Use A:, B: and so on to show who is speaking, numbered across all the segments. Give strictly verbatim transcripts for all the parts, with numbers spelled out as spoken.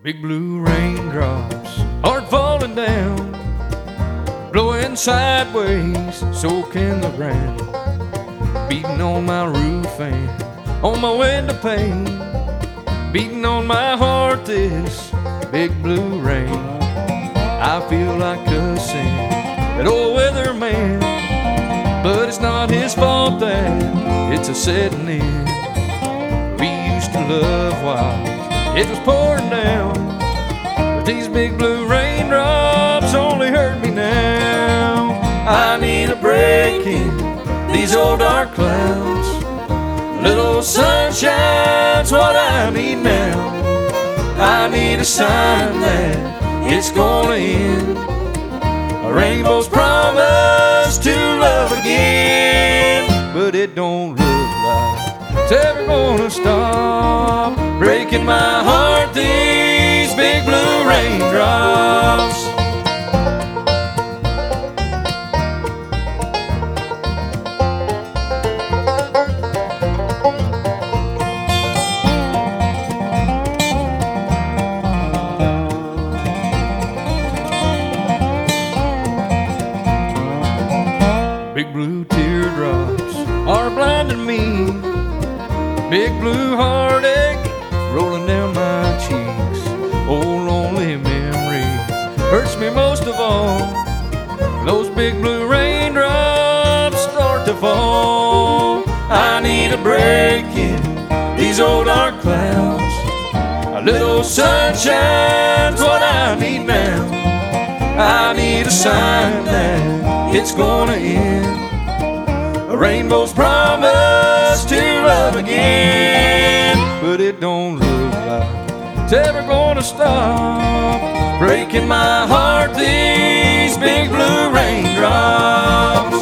A: Big blue raindrops are falling down, blowing sideways, soaking the ground, beating on my roof and on my window pane, beating on my heart this big blue rain. I feel like cussing that old weatherman, but it's not his fault that it's a setting in. We used to love while it was pouring down, but these big blue raindrops only hurt me now. I need a break in these old dark clouds. A little sunshine's what I need now. I need a sign that it's gonna end. A rainbow's promise to love again, but it don't look like it's ever gonna stop. Breaking my heart, these big blue raindrops. Big blue teardrops are blinding me, big blue heartache rolling down my cheeks. Oh, lonely memory hurts me most of all. Those big blue raindrops start to fall. I need a break in these old dark clouds. A little sunshine's what I need now. I need a sign that it's gonna end. A rainbow's promise to love again, but it don't look like it's ever gonna stop. Breaking my heart, these big blue raindrops.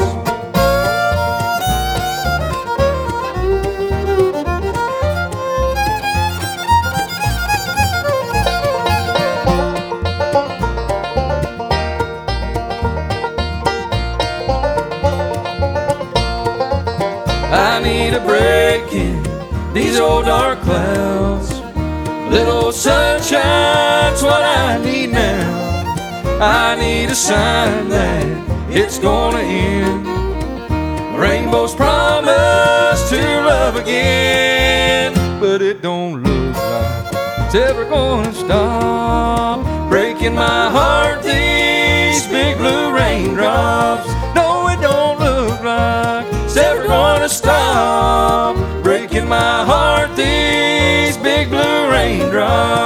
A: I need a break in these old dark clouds. A little sunshine's what I need now. I need a sign that it's gonna end. A rainbow's promise to love again, but it don't look like it's ever gonna stop. Breaking my heart, these big blue raindrops. No, it don't look like it's ever gonna stop. Breaking my heart, these big blue raindrops.